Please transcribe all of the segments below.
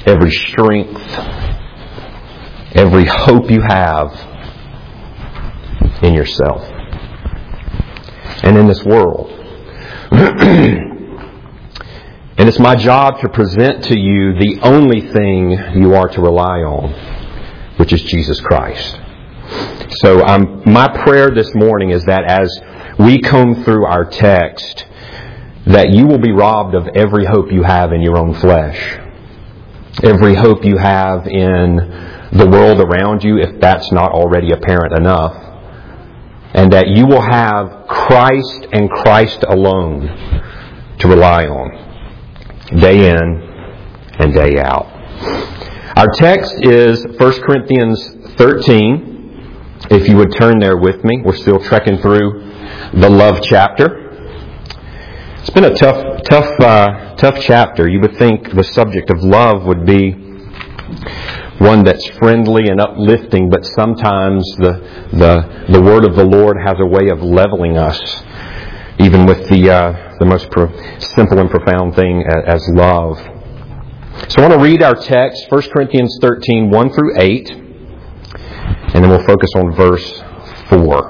every strength, every hope you have in yourself and in this world. And it's my job to present to you the only thing you are to rely on, which is Jesus Christ. So my prayer this morning is that as we comb through our text, that you will be robbed of every hope you have in your own flesh, every hope you have in the world around you, if that's not already apparent enough, and that you will have Christ and Christ alone to rely on, day in and day out. Our text is 1 Corinthians 13. If you would turn there with me, we're still trekking through the love chapter. It's been a tough chapter. You would think the subject of love would be one that's friendly and uplifting, but sometimes the word of the Lord has a way of leveling us, even with the most simple and profound thing as love. So I want to read our text, 1 Corinthians 13, 1 through 8, and then we'll focus on verse 4.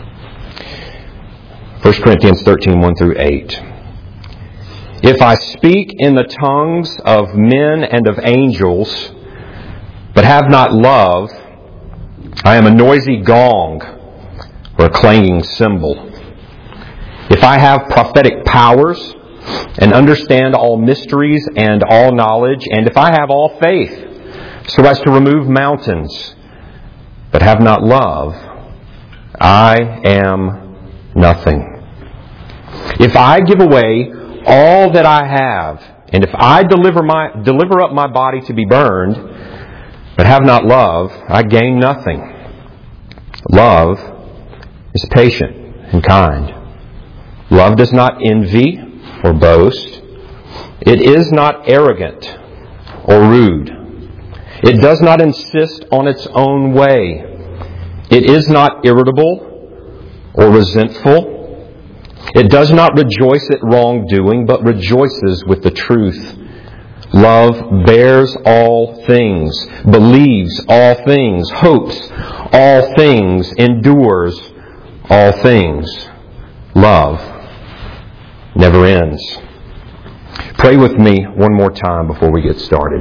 1 Corinthians 13, 1 through 8. If I speak in the tongues of men and of angels, but have not love, I am a noisy gong or a clanging cymbal. If I have prophetic powers and understand all mysteries and all knowledge, and if I have all faith so as to remove mountains, but have not love, I am nothing. If I give away all that I have, and if I deliver up my body to be burned, but have not love, I gain nothing. Love is patient and kind. Love does not envy or boast. It is not arrogant or rude. It does not insist on its own way. It is not irritable or resentful. It does not rejoice at wrongdoing, but rejoices with the truth. Love bears all things, believes all things, hopes all things, endures all things. Love never ends. Pray with me one more time before we get started.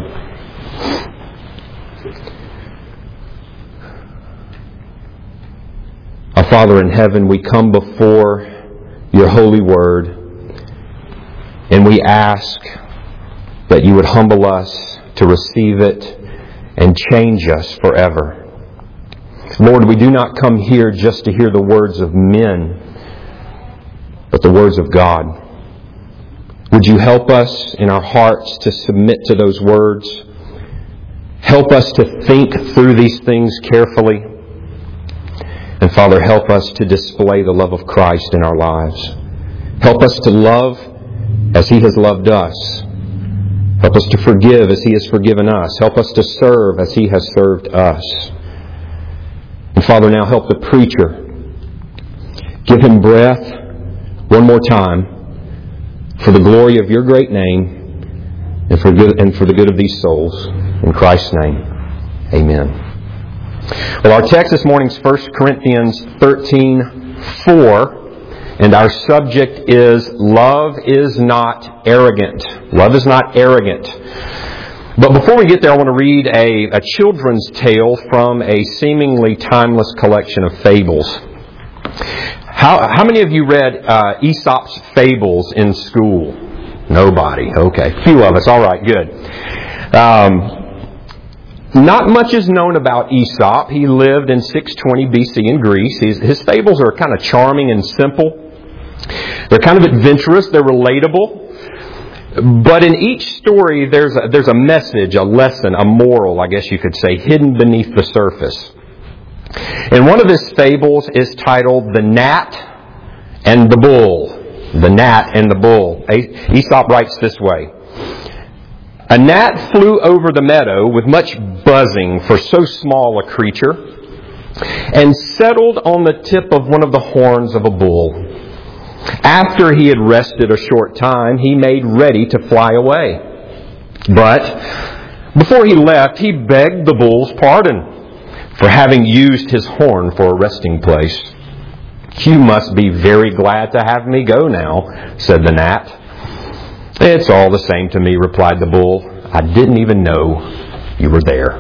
Our Father in heaven, we come before your holy word, and we ask that you would humble us to receive it and change us forever. Lord, we do not come here just to hear the words of men, but the words of God. Would you help us in our hearts to submit to those words? Help us to think through these things carefully. And Father, help us to display the love of Christ in our lives. Help us to love as He has loved us. Help us to forgive as He has forgiven us. Help us to serve as He has served us. And Father, now help the preacher. Give him breath one more time for the glory of your great name and for the good of these souls. In Christ's name, amen. Well, our text this morning is 1 Corinthians 13:4, and our subject is Love is not arrogant. Love is not arrogant. But before we get there, I want to read a children's tale from a seemingly timeless collection of fables. How many of you read Aesop's Fables in school? Nobody. Okay. A few of us. All right. Good. Not much is known about Aesop. He lived in 620 BC in Greece. His fables are kind of charming and simple. They're kind of adventurous. They're relatable. But in each story, there's a message, a lesson, a moral, I guess you could say, hidden beneath the surface. And one of his fables is titled The Gnat and the Bull. The Gnat and the Bull. Aesop writes this way. A gnat flew over the meadow with much buzzing for so small a creature and settled on the tip of one of the horns of a bull. After he had rested a short time, he made ready to fly away. But Before he left, he begged the bull's pardon for having used his horn for a resting place. "You must be very glad to have me go now," said the gnat. "It's all the same to me," replied the bull. "I didn't even know you were there."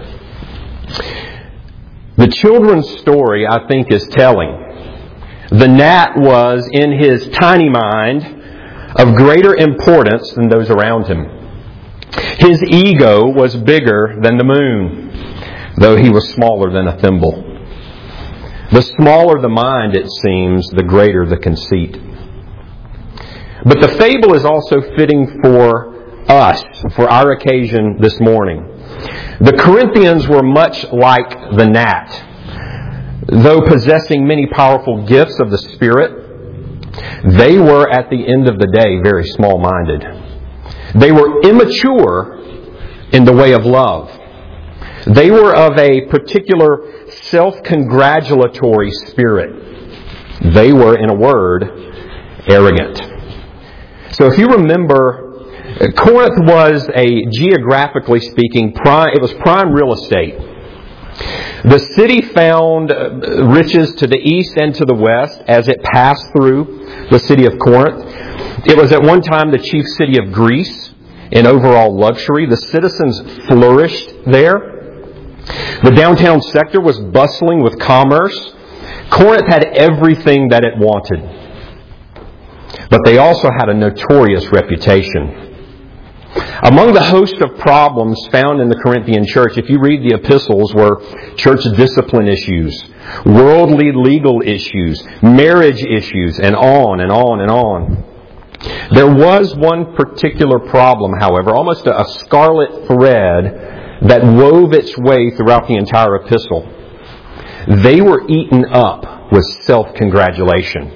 The children's story, I think, is telling. The gnat was, in his tiny mind, of greater importance than those around him. His ego was bigger than the moon, though he was smaller than a thimble. The smaller the mind, it seems, the greater the conceit. But the fable is also fitting for us, for our occasion this morning. The Corinthians were much like the gnat. Though possessing many powerful gifts of the Spirit, they were, at the end of the day, very small-minded. They were immature in the way of love. They were of a particular self-congratulatory spirit. They were, in a word, arrogant. So if you remember, Corinth was geographically speaking, it was prime real estate. The city found riches to the east and to the west as it passed through the city of Corinth. It was at one time the chief city of Greece in overall luxury. The citizens flourished there. The downtown sector was bustling with commerce. Corinth had everything that it wanted. But they also had a notorious reputation. Among the host of problems found in the Corinthian church, if you read the epistles, were church discipline issues, worldly legal issues, marriage issues, and on and on and on. There was one particular problem, however, almost a scarlet thread that wove its way throughout the entire epistle. They were eaten up with self-congratulation.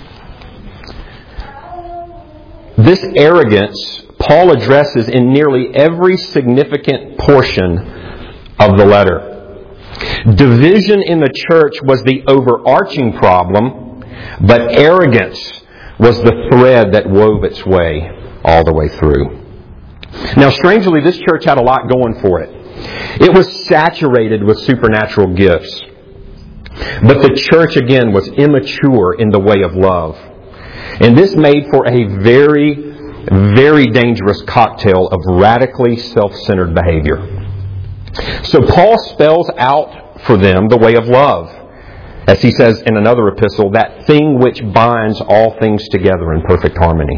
This arrogance Paul addresses in nearly every significant portion of the letter. Division in the church was the overarching problem, but arrogance was the thread that wove its way all the way through. Now, strangely, this church had a lot going for it. It was saturated with supernatural gifts. But the church, again, was immature in the way of love. And this made for a very, very dangerous cocktail of radically self-centered behavior. So Paul spells out for them the way of love. As he says in another epistle, that thing which binds all things together in perfect harmony.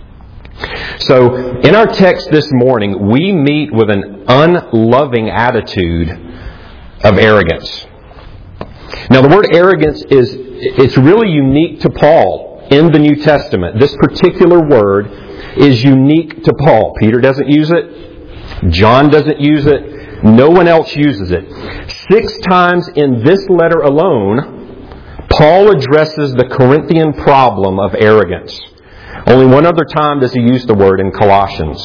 So, in our text this morning, we meet with an unloving attitude of arrogance. Now, the word arrogance it's really unique to Paul in the New Testament. This particular word is unique to Paul. Peter doesn't use it. John doesn't use it. No one else uses it. 6 times in this letter alone, Paul addresses the Corinthian problem of arrogance. Only one other time does he use the word in Colossians.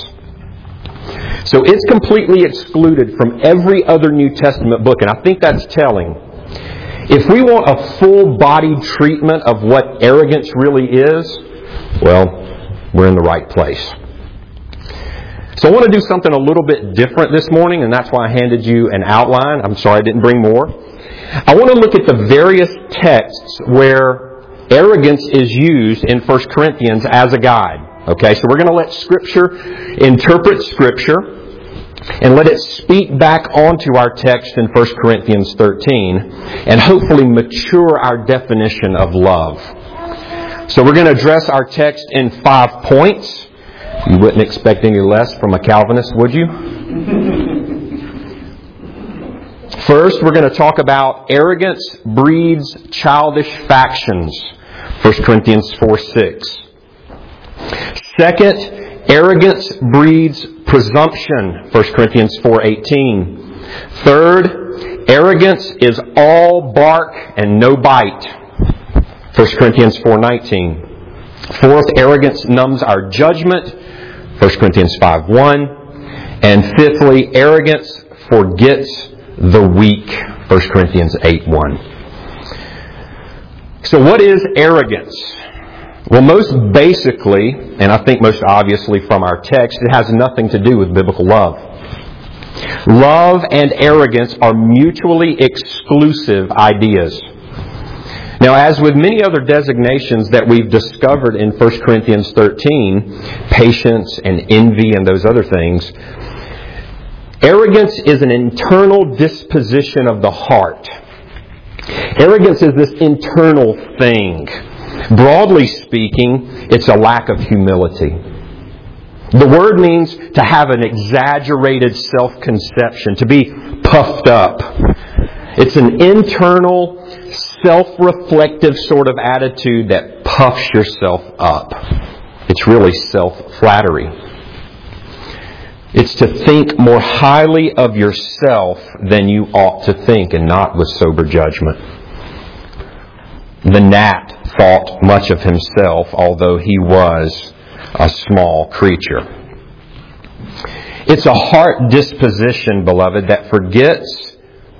So it's completely excluded from every other New Testament book, and I think that's telling. If we want a full-bodied treatment of what arrogance really is, well, we're in the right place. So I want to do something a little bit different this morning, and that's why I handed you an outline. I'm sorry I didn't bring more. I want to look at the various texts where arrogance is used in 1 Corinthians as a guide. Okay, so we're going to let Scripture interpret Scripture and let it speak back onto our text in 1 Corinthians 13 and hopefully mature our definition of love. So we're going to address our text in 5 points. You wouldn't expect any less from a Calvinist, would you? First, we're going to talk about arrogance breeds childish factions. 1 Corinthians 4:6. Second, arrogance breeds presumption. 1 Corinthians 4:18. Third, arrogance is all bark and no bite. 1 Corinthians 4:19. Fourth, arrogance numbs our judgment. 1 Corinthians 5:1. And fifthly, arrogance forgets the weak. 1 Corinthians 8:1. So what is arrogance? Well, most basically, and I think most obviously from our text, it has nothing to do with biblical love. Love and arrogance are mutually exclusive ideas. Now, as with many other designations that we've discovered in 1 Corinthians 13, patience and envy and those other things, arrogance is an internal disposition of the heart. Arrogance is this internal thing. Broadly speaking, it's a lack of humility. The word means to have an exaggerated self-conception, to be puffed up. It's an internal, self-reflective sort of attitude that puffs yourself up. It's really self-flattery. It's to think more highly of yourself than you ought to think, and not with sober judgment. The gnat thought much of himself, although he was a small creature. It's a heart disposition, beloved, that forgets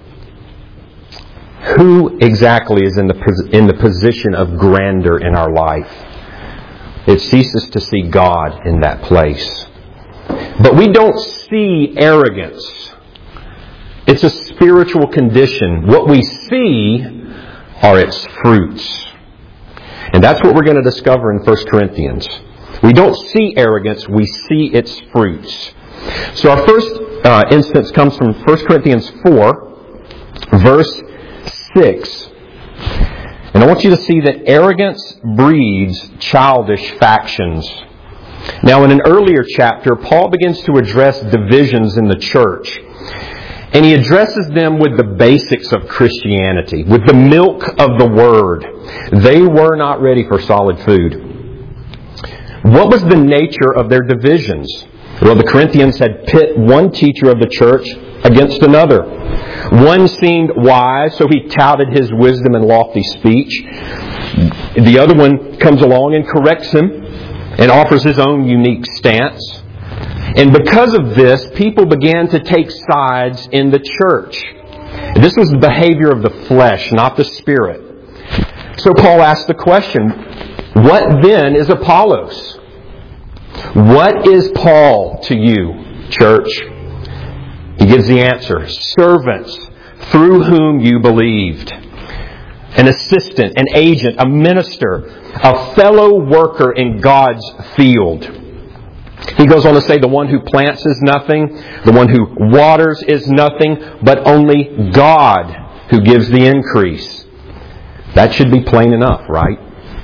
who exactly is in the position of grandeur in our life. It ceases to see God in that place. But we don't see arrogance. It's a spiritual condition. What we see are its fruits. And that's what we're going to discover in 1 Corinthians. We don't see arrogance, we see its fruits. So our first instance comes from 1 Corinthians 4, verse 6. And I want you to see that arrogance breeds childish factions. Now, in an earlier chapter, Paul begins to address divisions in the church. And he addresses them with the basics of Christianity, with the milk of the Word. They were not ready for solid food. What was the nature of their divisions? Well, the Corinthians had pit one teacher of the church against another. One seemed wise, so he touted his wisdom and lofty speech. The other one comes along and corrects him and offers his own unique stance. And because of this, people began to take sides in the church. This was the behavior of the flesh, not the spirit. So Paul asked the question, what then is Apollos? What is Paul to you, church? He gives the answer. Servants through whom you believed. An assistant, an agent, a minister, a fellow worker in God's field. He goes on to say the one who plants is nothing, the one who waters is nothing, but only God who gives the increase. That should be plain enough, right?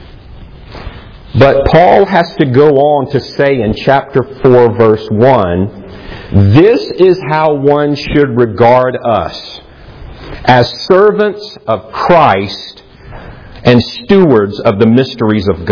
But Paul has to go on to say in chapter 4, verse 1, this is how one should regard us, as servants of Christ and stewards of the mysteries of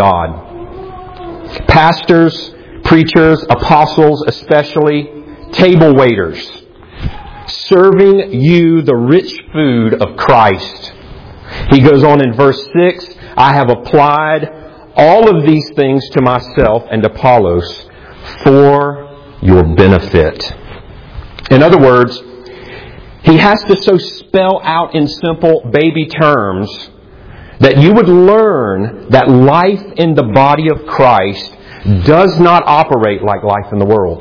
God. Pastors, preachers, apostles especially, table waiters, serving you the rich food of Christ. He goes on in verse 6, I have applied all of these things to myself and Apollos for your benefit. In other words, he has to so spell out in simple baby terms that you would learn that life in the body of Christ does not operate like life in the world.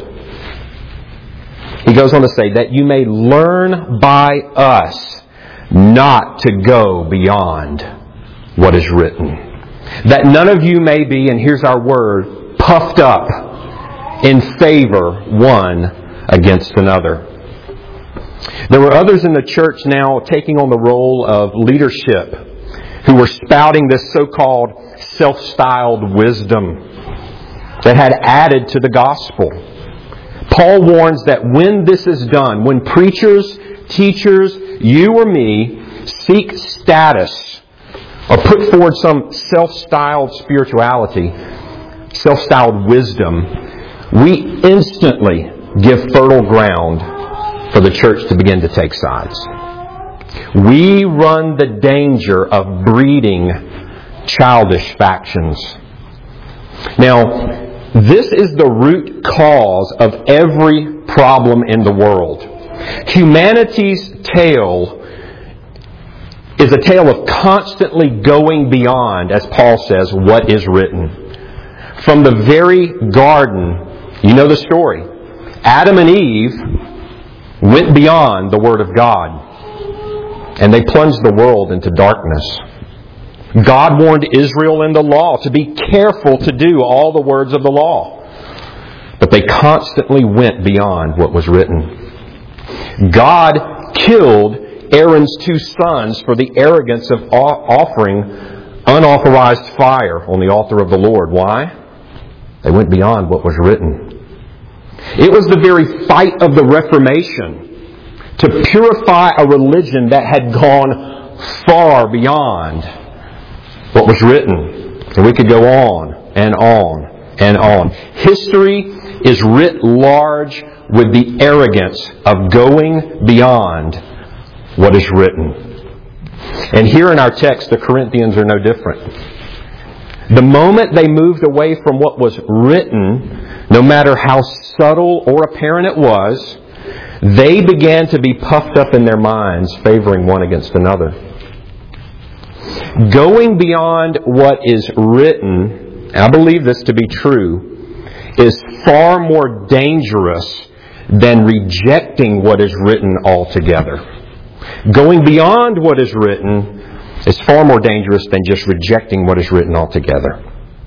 He goes on to say that you may learn by us not to go beyond what is written. That none of you may be, and here's our word, puffed up in favor one against another. There were others in the church now taking on the role of leadership who were spouting this so-called self-styled wisdom that had added to the gospel. Paul warns that when this is done, when preachers, teachers, you or me seek status or put forward some self-styled spirituality, self-styled wisdom, we instantly give fertile ground for the church to begin to take sides. We run the danger of breeding childish factions. Now, this is the root cause of every problem in the world. Humanity's tale is a tale of constantly going beyond, as Paul says, what is written. From the very garden, you know the story. Adam and Eve went beyond the Word of God. And they plunged the world into darkness. God warned Israel in the law to be careful to do all the words of the law. But they constantly went beyond what was written. God killed Aaron's 2 sons for the arrogance of offering unauthorized fire on the altar of the Lord. Why? They went beyond what was written. It was the very fight of the Reformation to purify a religion that had gone far beyond what was written. And we could go on and on and on. History is writ large with the arrogance of going beyond what is written. And here in our text, the Corinthians are no different. The moment they moved away from what was written, no matter how subtle or apparent it was, they began to be puffed up in their minds, favoring one against another. Going beyond what is written, I believe this to be true, is far more dangerous than rejecting what is written altogether. Going beyond what is written is far more dangerous than just rejecting what is written altogether.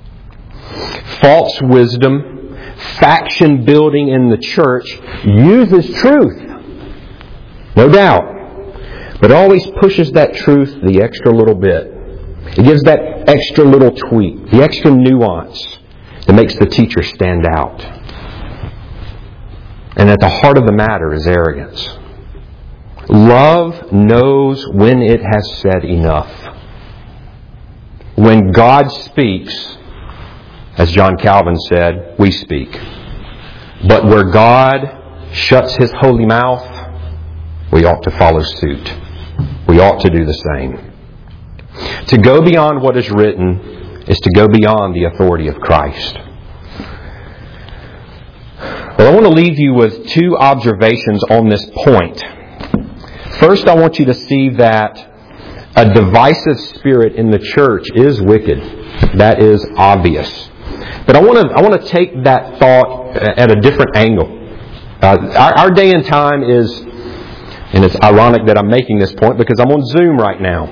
False wisdom, faction building in the church uses truth, no doubt, but always pushes that truth the extra little bit. It gives that extra little tweak, the extra nuance that makes the teacher stand out. And at the heart of the matter is arrogance. Love knows when it has said enough. When God speaks, as John Calvin said, we speak. But where God shuts His holy mouth, we ought to follow suit. We ought to do the same. To go beyond what is written is to go beyond the authority of Christ. Well, I want to leave you with 2 observations on this point. First, I want you to see that a divisive spirit in the church is wicked. That is obvious. But I want to take that thought at a different angle. Our day and time is, and it's ironic that I'm making this point because I'm on Zoom right now.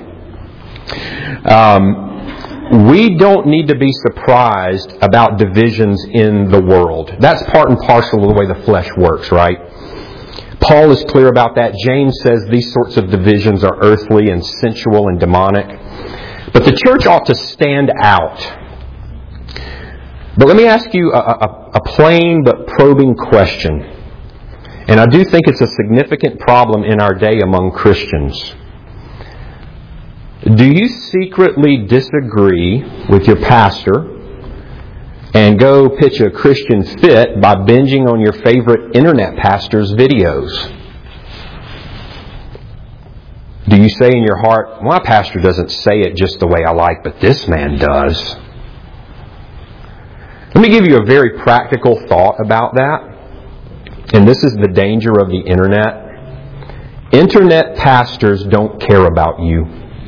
We don't need to be surprised about divisions in the world. That's part and parcel of the way the flesh works, right? Paul is clear about that. James says these sorts of divisions are earthly and sensual and demonic. But the church ought to stand out. But let me ask you a plain but probing question. And I do think it's a significant problem in our day among Christians. Do you secretly disagree with your pastor and go pitch a Christian fit by binging on your favorite internet pastor's videos? Do you say in your heart, my pastor doesn't say it just the way I like, but this man does? Let me give you a very practical thought about that. And this is the danger of the internet. Internet pastors don't care about you.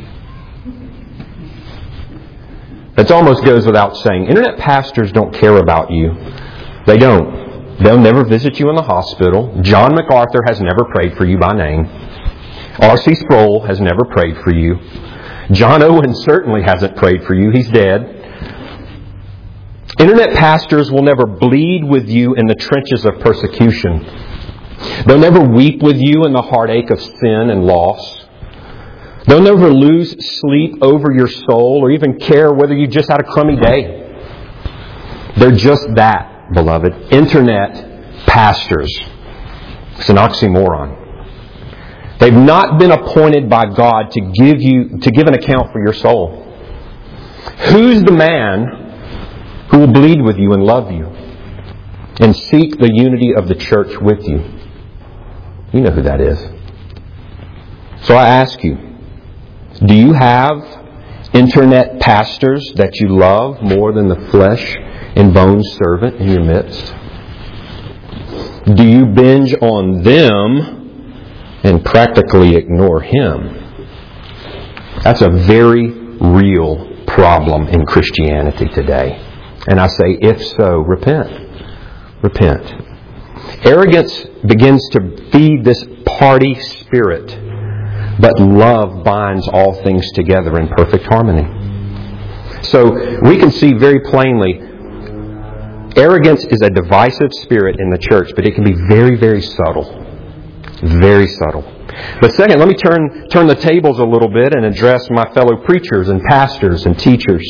That almost goes without saying. Internet pastors don't care about you. They don't. They'll never visit you in the hospital. John MacArthur has never prayed for you by name. R.C. Sproul has never prayed for you. John Owen certainly hasn't prayed for you. He's dead. Internet pastors will never bleed with you in the trenches of persecution. They'll never weep with you in the heartache of sin and loss. They'll never lose sleep over your soul or even care whether you just had a crummy day. They're just that, beloved. Internet pastors. It's an oxymoron. They've not been appointed by God to give an account for your soul. Who's the man who will bleed with you and love you and seek the unity of the church with you? You know who that is. So I ask you, do you have internet pastors that you love more than the flesh and bone servant in your midst? Do you binge on them and practically ignore Him? That's a very real problem in Christianity today. And I say, if so, repent. Repent. Arrogance begins to feed this party spirit, but love binds all things together in perfect harmony. So we can see very plainly, arrogance is a divisive spirit in the church, but it can be very, very subtle. Very subtle. But second, let me turn the tables a little bit and address my fellow preachers and pastors and teachers.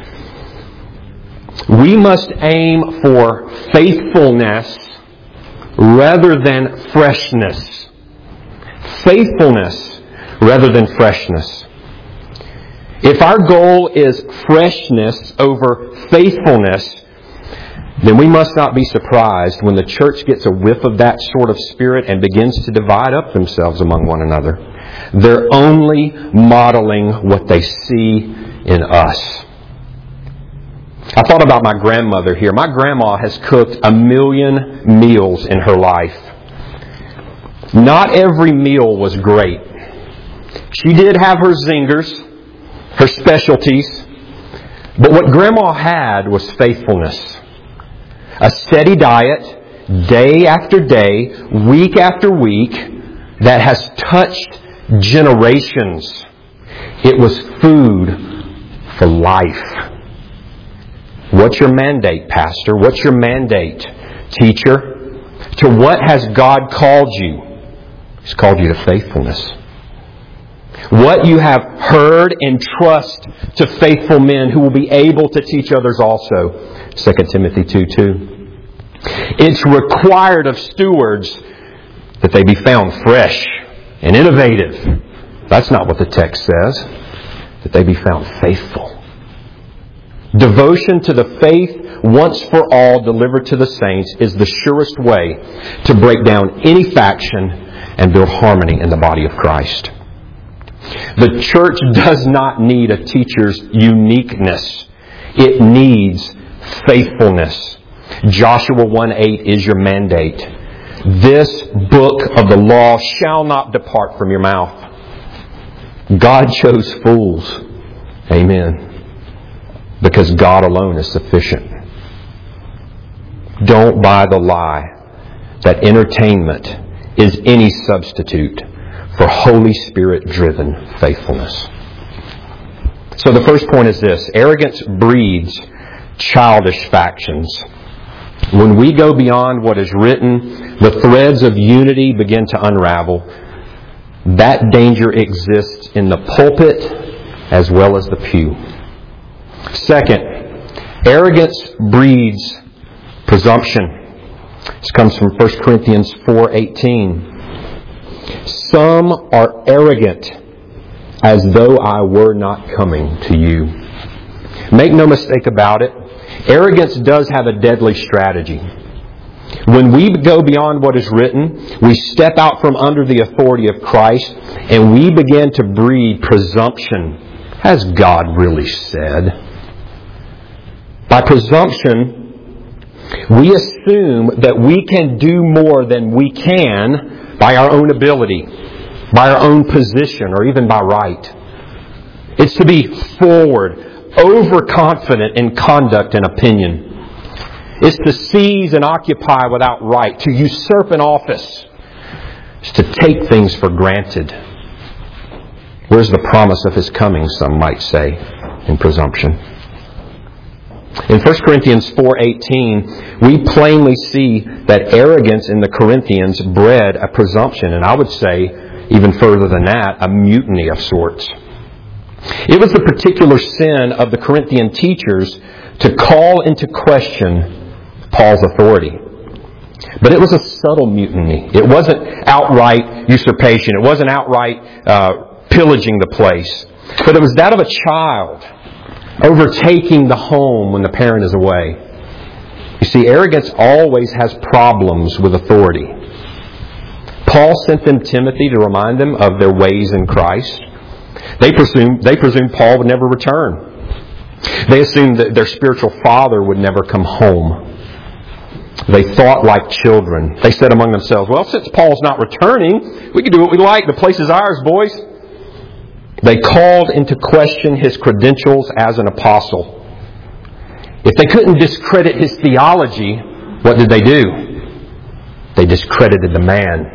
We must aim for faithfulness rather than freshness. Faithfulness rather than freshness. If our goal is freshness over faithfulness, then we must not be surprised when the church gets a whiff of that sort of spirit and begins to divide up themselves among one another. They're only modeling what they see in us. I thought about my grandmother here. My grandma has cooked 1 million meals in her life. Not every meal was great. She did have her zingers, her specialties, but what Grandma had was faithfulness. A steady diet, day after day, week after week, that has touched generations. It was food for life. What's your mandate, Pastor? What's your mandate, teacher? To what has God called you? He's called you to faithfulness. What you have heard, entrust to faithful men who will be able to teach others also. 2 Timothy 2:2. It's required of stewards that they be found fresh and innovative. That's not what the text says. That they be found faithful. Devotion to the faith once for all delivered to the saints is the surest way to break down any faction and build harmony in the body of Christ. The church does not need a teacher's uniqueness. It needs faithfulness. Joshua 1:8 is your mandate. This book of the law shall not depart from your mouth. God chose fools. Amen. Because God alone is sufficient. Don't buy the lie that entertainment is any substitute for Holy Spirit-driven faithfulness. So the first point is this. Arrogance breeds childish factions. When we go beyond what is written, the threads of unity begin to unravel. That danger exists in the pulpit as well as the pew. Second, arrogance breeds presumption. This comes from 1 Corinthians 4:18. Some are arrogant as though I were not coming to you. Make no mistake about it, arrogance does have a deadly strategy. When we go beyond what is written, we step out from under the authority of Christ and we begin to breed presumption. Has God really said? By presumption, we assume that we can do more than we can by our own ability, by our own position, or even by right. It's to be forward, overconfident in conduct and opinion. It's to seize and occupy without right, to usurp an office. It's to take things for granted. Where's the promise of His coming, some might say, in presumption? In 1 Corinthians 4:18, we plainly see that arrogance in the Corinthians bred a presumption, and I would say, even further than that, a mutiny of sorts. It was the particular sin of the Corinthian teachers to call into question Paul's authority. But it was a subtle mutiny. It wasn't outright usurpation. It wasn't outright pillaging the place. But it was that of a child overtaking the home when the parent is away. You see, arrogance always has problems with authority. Paul sent them Timothy to remind them of their ways in Christ. They presumed Paul would never return. They assumed that their spiritual father would never come home. They thought like children. They said among themselves, well, since Paul's not returning, we can do what we like. The place is ours, boys. They called into question his credentials as an apostle. If they couldn't discredit his theology, what did they do? They discredited the man.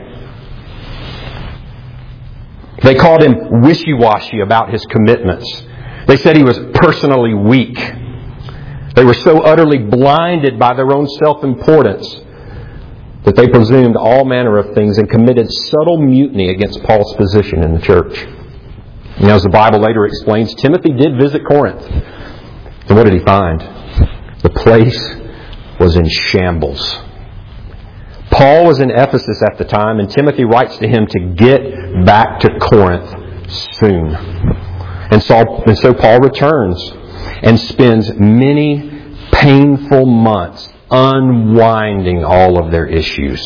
They called him wishy-washy about his commitments. They said he was personally weak. They were so utterly blinded by their own self-importance that they presumed all manner of things and committed subtle mutiny against Paul's position in the church. And as the Bible later explains, Timothy did visit Corinth. And what did he find? The place was in shambles. Paul was in Ephesus at the time, and Timothy writes to him to get back to Corinth soon. And so Paul returns and spends many painful months unwinding all of their issues.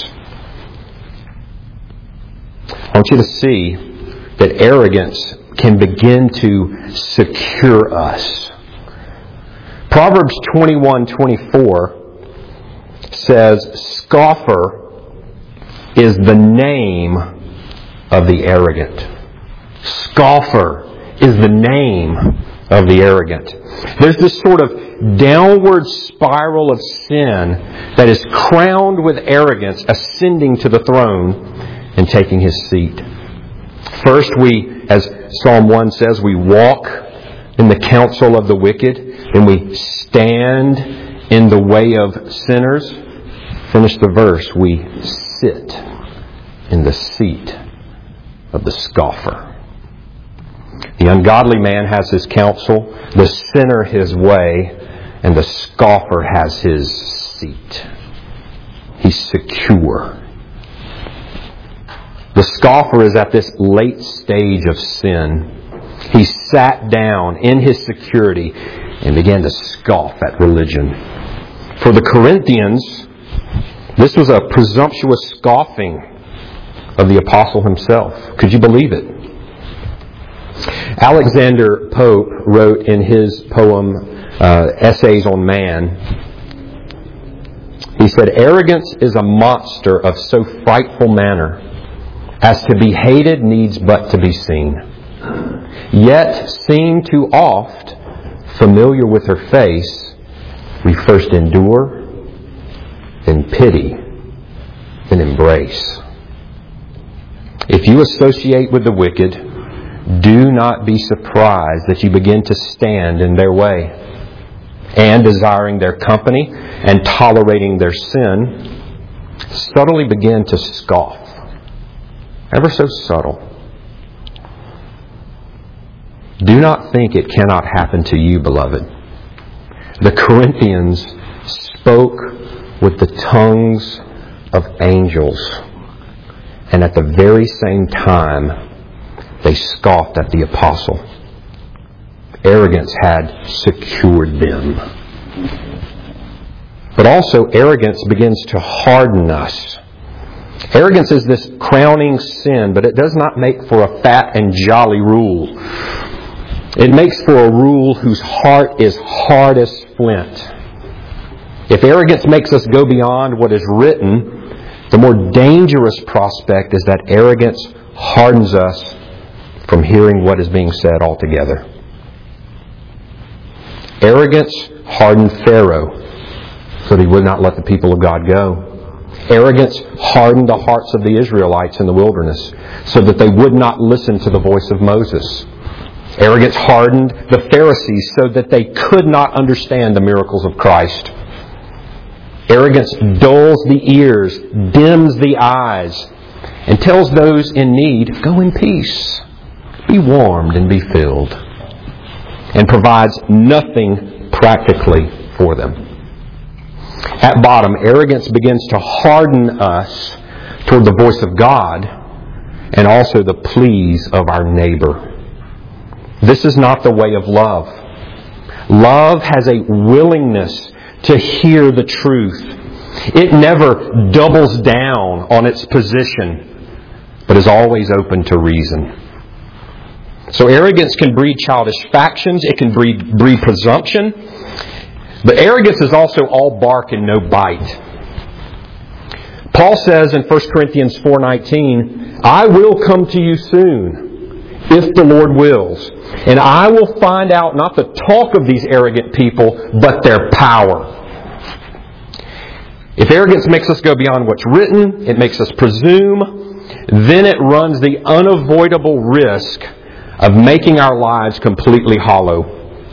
I want you to see that arrogance can begin to secure us. Proverbs 21:24 says, "Scoffer is the name of the arrogant." Scoffer is the name of the arrogant. There's this sort of downward spiral of sin that is crowned with arrogance ascending to the throne and taking his seat. First, as Psalm 1 says, we walk in the counsel of the wicked, and we stand in the way of sinners. Finish the verse. We sit in the seat of the scoffer. The ungodly man has his counsel, the sinner his way, and the scoffer has his seat. He's secure. The scoffer is at this late stage of sin. He sat down in his security and began to scoff at religion. For the Corinthians, this was a presumptuous scoffing of the apostle himself. Could you believe it? Alexander Pope wrote in his poem, Essays on Man, he said, "Arrogance is a monster of so frightful manner as to be hated needs but to be seen. Yet, seen too oft, familiar with her face, we first endure, then pity, then embrace." If you associate with the wicked, do not be surprised that you begin to stand in their way, and desiring their company and tolerating their sin, subtly begin to scoff. Ever so subtle. Do not think it cannot happen to you, beloved. The Corinthians spoke with the tongues of angels, and at the very same time, they scoffed at the apostle. Arrogance had secured them. But also, arrogance begins to harden us. Arrogance is this crowning sin, but it does not make for a fat and jolly rule. It makes for a rule whose heart is hard as flint. If arrogance makes us go beyond what is written, the more dangerous prospect is that arrogance hardens us from hearing what is being said altogether. Arrogance hardened Pharaoh so that he would not let the people of God go. Arrogance hardened the hearts of the Israelites in the wilderness so that they would not listen to the voice of Moses. Arrogance hardened the Pharisees so that they could not understand the miracles of Christ. Arrogance dulls the ears, dims the eyes, and tells those in need, "Go in peace, be warmed and be filled," and provides nothing practically for them. At bottom, arrogance begins to harden us toward the voice of God and also the pleas of our neighbor. This is not the way of love. Love has a willingness to hear the truth. It never doubles down on its position, but is always open to reason. So arrogance can breed childish factions. It can breed presumption. But arrogance is also all bark and no bite. Paul says in 1 Corinthians 4:19, "I will come to you soon, if the Lord wills, and I will find out not the talk of these arrogant people, but their power." If arrogance makes us go beyond what's written, it makes us presume, then it runs the unavoidable risk of making our lives completely hollow.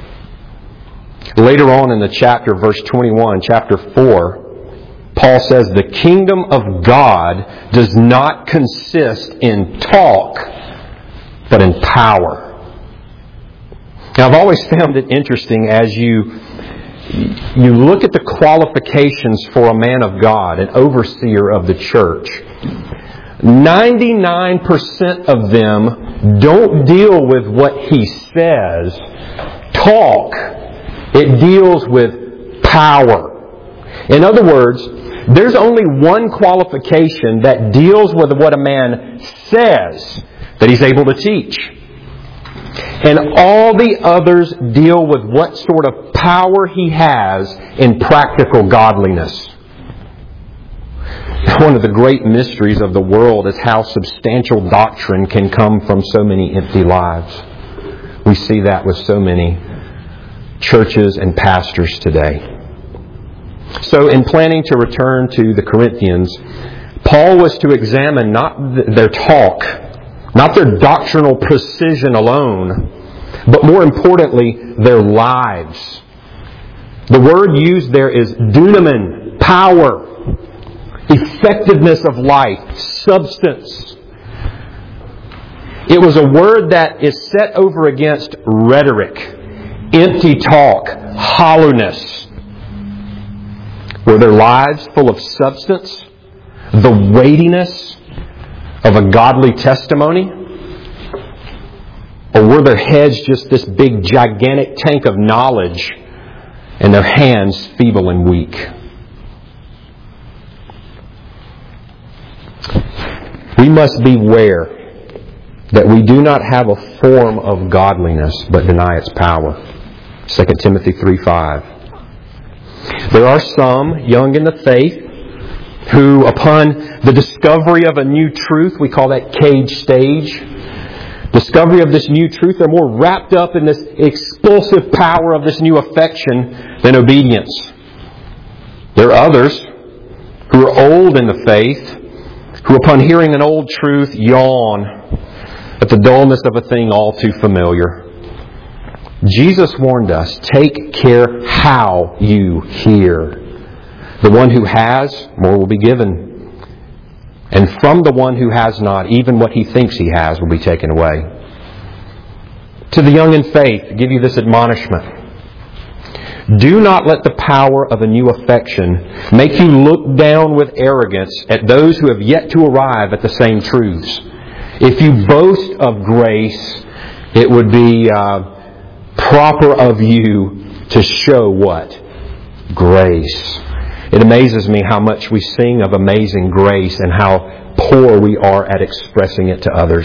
Later on in the chapter, verse 21, chapter 4, Paul says, the kingdom of God does not consist in talk, but in power. Now, I've always found it interesting as you look at the qualifications for a man of God, an overseer of the church. 99% of them don't deal with what he says, talk. It deals with power. In other words, there's only one qualification that deals with what a man says that he's able to teach. And all the others deal with what sort of power he has in practical godliness. One of the great mysteries of the world is how substantial doctrine can come from so many empty lives. We see that with so many churches and pastors today. So in planning to return to the Corinthians, Paul was to examine not their talk, not their doctrinal precision alone, but more importantly, their lives. The word used there is dunamin, power, effectiveness of life, substance. It was a word that is set over against rhetoric, empty talk, hollowness. Were their lives full of substance? The weightiness of a godly testimony? Or were their heads just this big, gigantic tank of knowledge and their hands feeble and weak? We must beware that we do not have a form of godliness but deny its power. 2 Timothy 3:5. There are some young in the faith who, upon the discovery of a new truth, we call that cage stage, discovery of this new truth, they're more wrapped up in this explosive power of this new affection than obedience. There are others who are old in the faith, who upon hearing an old truth yawn at the dullness of a thing all too familiar. Jesus warned us, take care how you hear. The one who has, more will be given. And from the one who has not, even what he thinks he has will be taken away. To the young in faith, give you this admonishment. Do not let the power of a new affection make you look down with arrogance at those who have yet to arrive at the same truths. If you boast of grace, it would be proper of you to show what? Grace. It amazes me how much we sing of amazing grace and how poor we are at expressing it to others.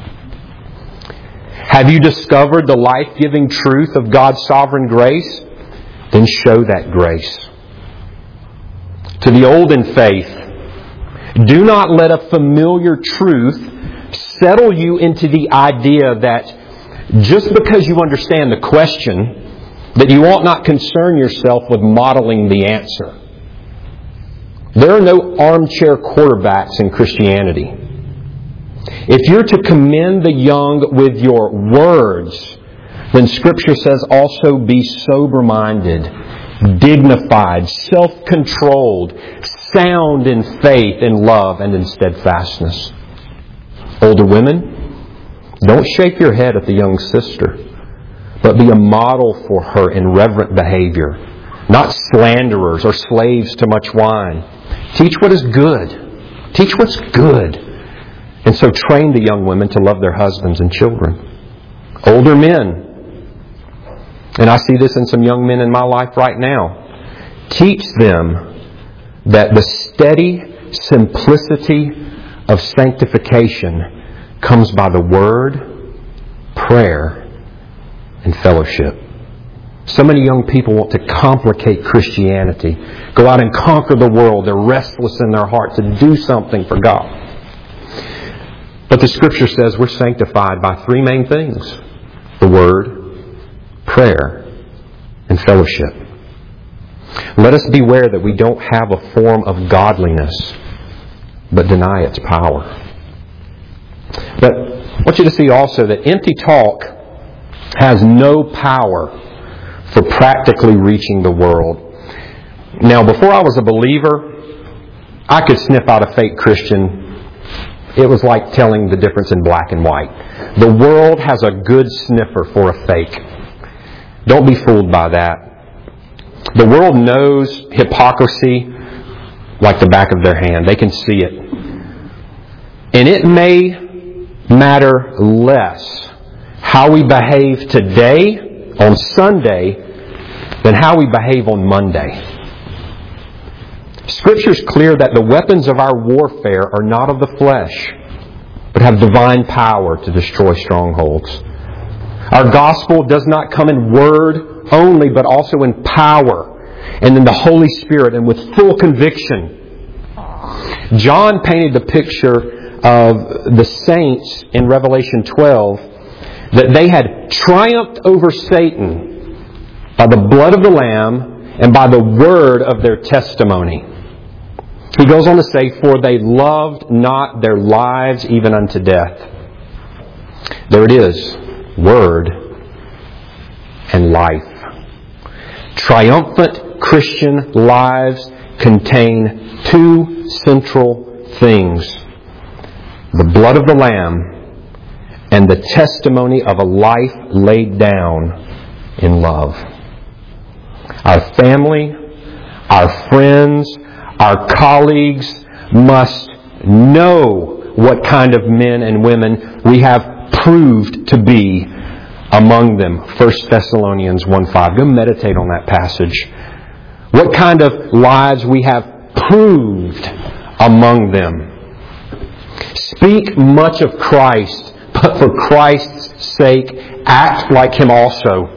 Have you discovered the life-giving truth of God's sovereign grace? Then show that grace. To the old in faith, do not let a familiar truth settle you into the idea that just because you understand the question, that you ought not concern yourself with modeling the answer. There are no armchair quarterbacks in Christianity. If you're to commend the young with your words, then Scripture says also be sober-minded, dignified, self-controlled, sound in faith, in love, and in steadfastness. Older women, don't shake your head at the young sister, but be a model for her in reverent behavior, not slanderers or slaves to much wine. Teach what is good. Teach what's good. And so train the young women to love their husbands and children. Older men, and I see this in some young men in my life right now, teach them that the steady simplicity of sanctification comes by the Word, prayer, and fellowship. So many young people want to complicate Christianity, go out and conquer the world. They're restless in their heart to do something for God. But the Scripture says we're sanctified by three main things: the Word, prayer, and fellowship. Let us beware that we don't have a form of godliness, but deny its power. But I want you to see also that empty talk has no power for practically reaching the world. Now, before I was a believer, I could sniff out a fake Christian. It was like telling the difference in black and white. The world has a good sniffer for a fake. Don't be fooled by that. The world knows hypocrisy like the back of their hand. They can see it. And it may matter less how we behave today on Sunday than how we behave on Monday. Scripture's clear that the weapons of our warfare are not of the flesh, but have divine power to destroy strongholds. Our gospel does not come in word only, but also in power and in the Holy Spirit and with full conviction. John painted the picture of the saints in Revelation 12 that they had triumphed over Satan by the blood of the Lamb and by the word of their testimony. He goes on to say, for they loved not their lives even unto death. There it is. Word and life. Triumphant Christian lives contain two central things. The blood of the Lamb and the testimony of a life laid down in love. Our family, our friends, our colleagues must know what kind of men and women we have proved to be among them. 1 Thessalonians 1:5. Go meditate on that passage. What kind of lives we have proved among them. Speak much of Christ, but for Christ's sake, act like Him also.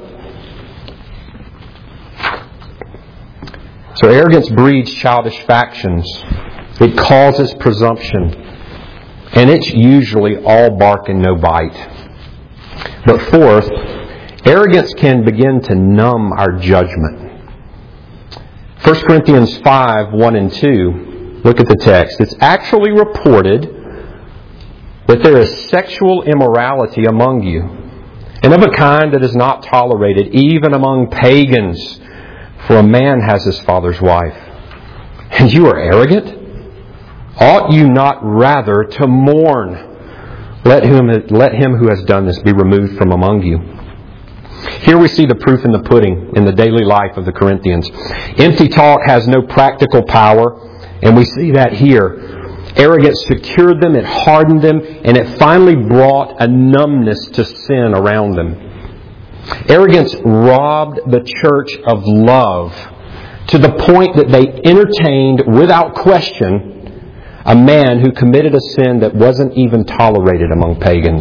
So arrogance breeds childish factions. It causes presumption. And it's usually all bark and no bite. But fourth, arrogance can begin to numb our judgment. 1 Corinthians 5:1 and 2, look at the text. It's actually reported that there is sexual immorality among you, and of a kind that is not tolerated even among pagans, for a man has his father's wife. And you are arrogant? Ought you not rather to mourn? Let him who has done this be removed from among you. Here we see the proof in the pudding in the daily life of the Corinthians. Empty talk has no practical power, and we see that here. Arrogance secured them, it hardened them, and it finally brought a numbness to sin around them. Arrogance robbed the church of love to the point that they entertained without question a man who committed a sin that wasn't even tolerated among pagans.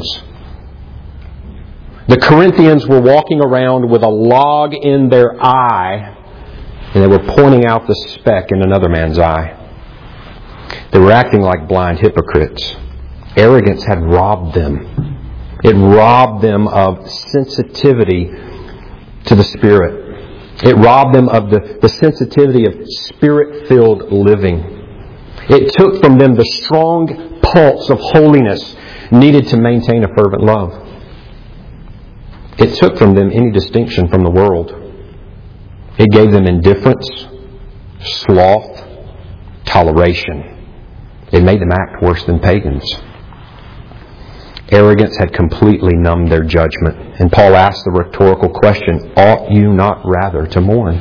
The Corinthians were walking around with a log in their eye, and they were pointing out the speck in another man's eye. They were acting like blind hypocrites. Arrogance had robbed them. It robbed them of sensitivity to the Spirit. It robbed them of the sensitivity of Spirit-filled living. It took from them the strong pulse of holiness needed to maintain a fervent love. It took from them any distinction from the world. It gave them indifference, sloth, toleration. It made them act worse than pagans. Arrogance had completely numbed their judgment. And Paul asked the rhetorical question, ought you not rather to mourn?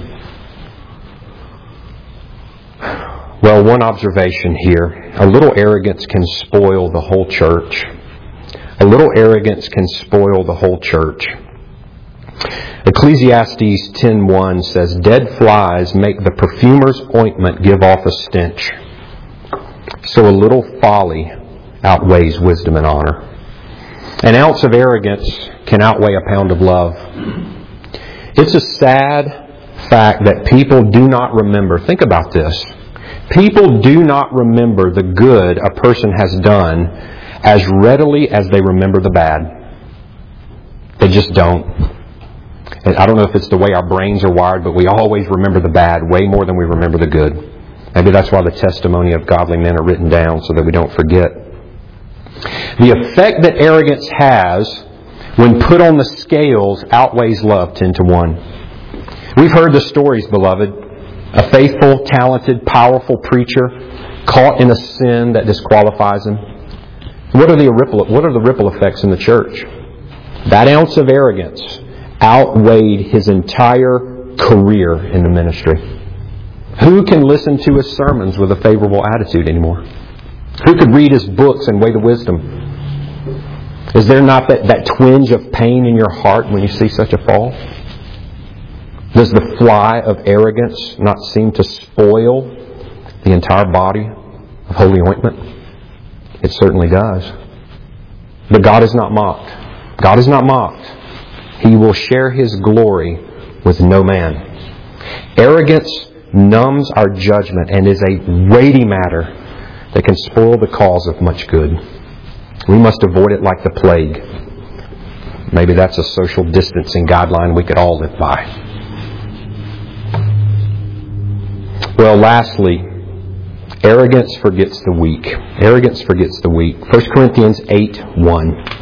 Well, one observation here. A little arrogance can spoil the whole church. A little arrogance can spoil the whole church. Ecclesiastes 10:1 says, dead flies make the perfumer's ointment give off a stench. So a little folly outweighs wisdom and honor. An ounce of arrogance can outweigh a pound of love. It's a sad fact that people do not remember. Think about this. People do not remember the good a person has done as readily as they remember the bad. They just don't. And I don't know if it's the way our brains are wired, but we always remember the bad way more than we remember the good. Maybe that's why the testimony of godly men are written down, so that we don't forget. The effect that arrogance has when put on the scales outweighs love 10 to 1. We've heard the stories, beloved. A faithful, talented, powerful preacher caught in a sin that disqualifies him. What are the ripple effects in the church? That ounce of arrogance outweighed his entire career in the ministry. Who can listen to his sermons with a favorable attitude anymore? Who could read his books and weigh the wisdom? Is there not that twinge of pain in your heart when you see such a fall? Does the fly of arrogance not seem to spoil the entire body of holy ointment? It certainly does. But God is not mocked. God is not mocked. He will share His glory with no man. Arrogance numbs our judgment and is a weighty matter that can spoil the cause of much good. We must avoid it like the plague. Maybe that's a social distancing guideline we could all live by. Well, lastly, arrogance forgets the weak. Arrogance forgets the weak. 1 Corinthians 8:1.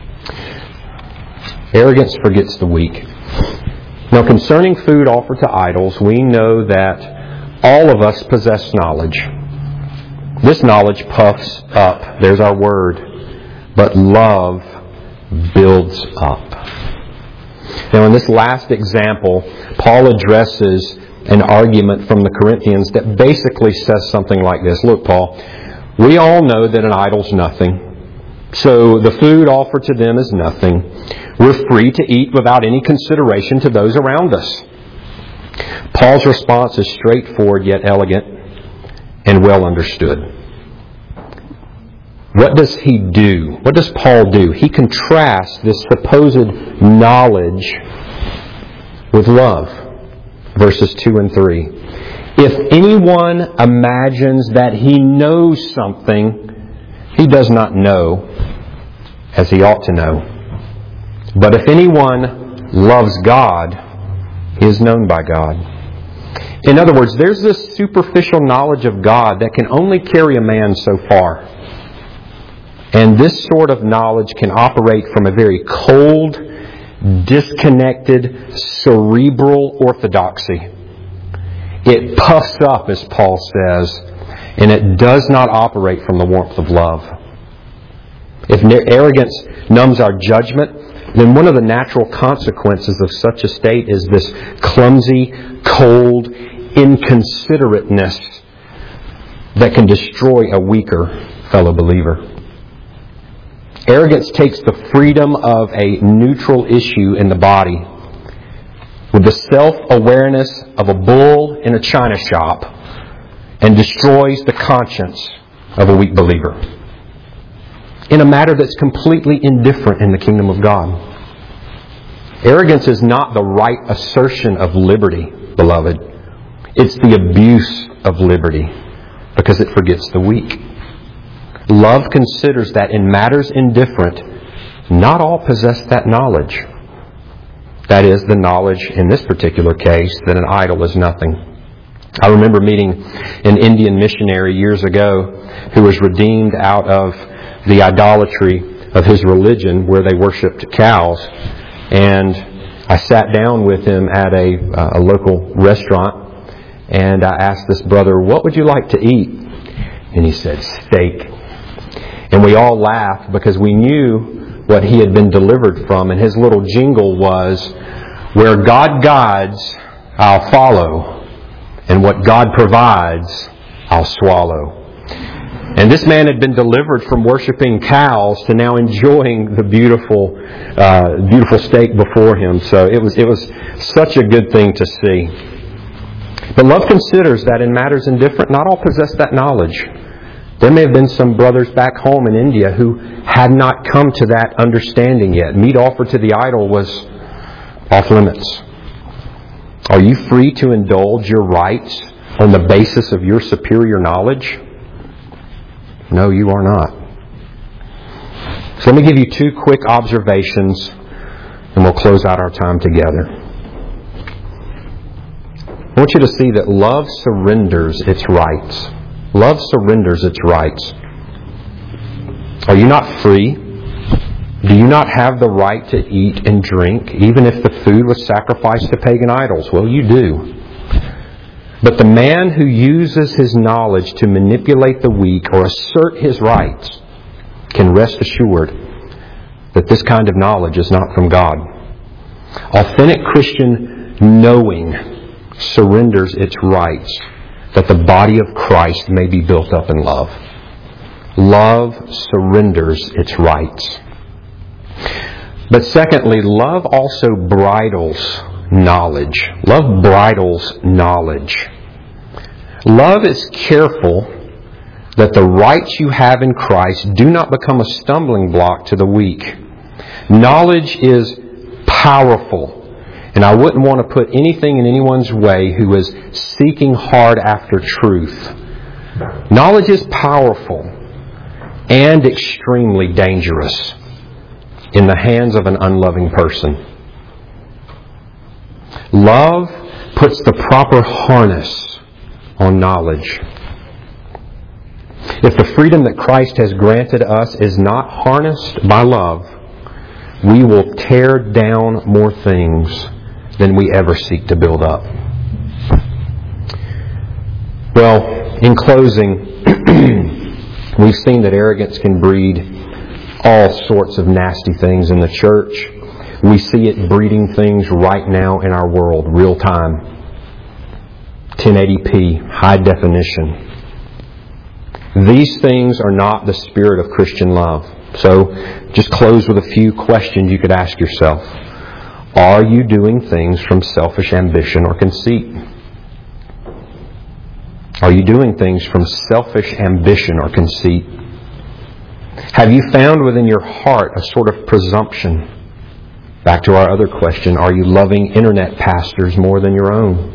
Arrogance forgets the weak. Now, concerning food offered to idols, we know that all of us possess knowledge. This knowledge puffs up. There's our word. But love builds up. Now, in this last example, Paul addresses an argument from the Corinthians that basically says something like this. Look, Paul, we all know that an idol's nothing. So the food offered to them is nothing. We're free to eat without any consideration to those around us. Paul's response is straightforward yet elegant and well understood. What does he do? What does Paul do? He contrasts this supposed knowledge with love. Verses 2 and 3. If anyone imagines that he knows something, he does not know as he ought to know. But if anyone loves God, he is known by God. In other words, there's this superficial knowledge of God that can only carry a man so far. And this sort of knowledge can operate from a very cold, disconnected, cerebral orthodoxy. It puffs up, as Paul says, and it does not operate from the warmth of love. If arrogance numbs our judgment, then one of the natural consequences of such a state is this clumsy, cold, inconsiderateness that can destroy a weaker fellow believer. Arrogance takes the freedom of a neutral issue in the body with the self-awareness of a bull in a china shop and destroys the conscience of a weak believer in a matter that's completely indifferent in the kingdom of God. Arrogance is not the right assertion of liberty, beloved. It's the abuse of liberty because it forgets the weak. Love considers that in matters indifferent, not all possess that knowledge. That is, the knowledge in this particular case that an idol is nothing. I remember meeting an Indian missionary years ago who was redeemed out of the idolatry of his religion where they worshipped cows. And I sat down with him at a local restaurant and I asked this brother, "What would you like to eat?" And he said, "Steak." And we all laughed because we knew what he had been delivered from. And his little jingle was, "Where God guides, I'll follow. And what God provides, I'll swallow." And this man had been delivered from worshiping cows to now enjoying the beautiful steak before him. So it was such a good thing to see. But love considers that in matters indifferent, not all possess that knowledge. There may have been some brothers back home in India who had not come to that understanding yet. Meat offered to the idol was off limits. Are you free to indulge your rights on the basis of your superior knowledge? No, you are not. So let me give you two quick observations and we'll close out our time together. I want you to see that love surrenders its rights. Love surrenders its rights. Are you not free? Do you not have the right to eat and drink, even if the food was sacrificed to pagan idols? Well, you do. But the man who uses his knowledge to manipulate the weak or assert his rights can rest assured that this kind of knowledge is not from God. Authentic Christian knowing surrenders its rights that the body of Christ may be built up in love. Love surrenders its rights. But secondly, love also bridles knowledge. Love bridles knowledge. Love is careful that the rights you have in Christ do not become a stumbling block to the weak. Knowledge is powerful. And I wouldn't want to put anything in anyone's way who is seeking hard after truth. Knowledge is powerful and extremely dangerous in the hands of an unloving person. Love puts the proper harness on knowledge. If the freedom that Christ has granted us is not harnessed by love, we will tear down more things than we ever seek to build up. Well, in closing, we've seen that arrogance can breed all sorts of nasty things in the church. We see it breeding things right now in our world, real time. 1080p, high definition. These things are not the spirit of Christian love. So, just close with a few questions you could ask yourself. Are you doing things from selfish ambition or conceit? Are you doing things from selfish ambition or conceit? Have you found within your heart a sort of presumption? Back to our other question, are you loving internet pastors more than your own?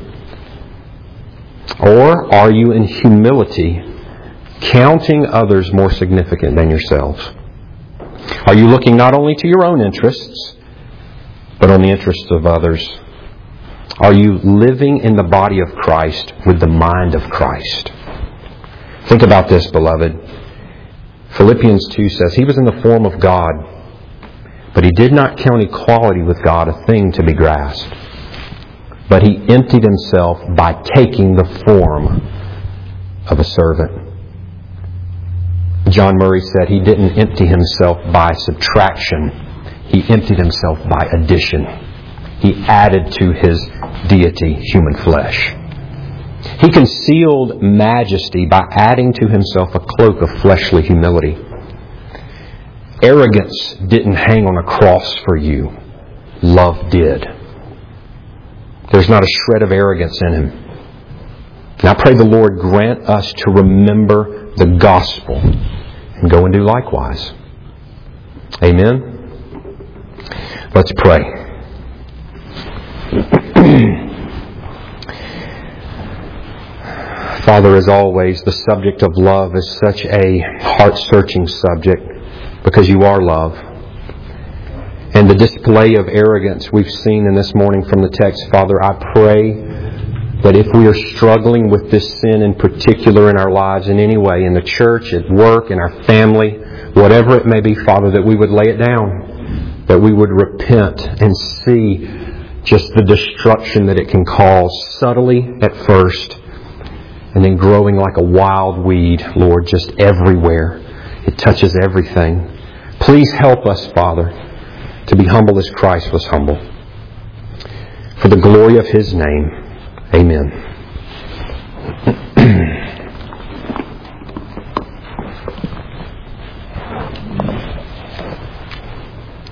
Or are you in humility counting others more significant than yourselves? Are you looking not only to your own interests, but on the interests of others? Are you living in the body of Christ with the mind of Christ? Think about this, beloved. Philippians 2 says, He was in the form of God, but He did not count equality with God a thing to be grasped. But He emptied Himself by taking the form of a servant. John Murray said He didn't empty Himself by subtraction. He emptied Himself by addition. He added to His deity human flesh. He concealed majesty by adding to Himself a cloak of fleshly humility. Arrogance didn't hang on a cross for you. Love did. There's not a shred of arrogance in Him. And I pray the Lord grant us to remember the gospel and go and do likewise. Amen. Let's pray. Father, as always, the subject of love is such a heart-searching subject because You are love. And the display of arrogance we've seen in this morning from the text, Father, I pray that if we are struggling with this sin in particular in our lives in any way, in the church, at work, in our family, whatever it may be, Father, that we would lay it down, that we would repent and see just the destruction that it can cause subtly at first, and then growing like a wild weed, Lord, just everywhere. It touches everything. Please help us, Father, to be humble as Christ was humble. For the glory of His name, amen.